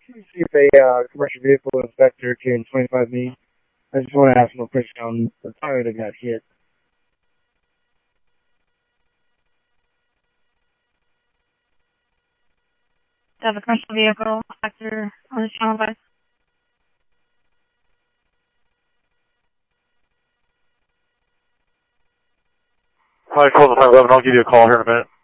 see if a commercial vehicle inspector can 25 me. I just want to ask him a question on the tire that got hit. Do you have a commercial vehicle inspector on this channel, guys? Probably close at 11. I'll give you a call here in a minute.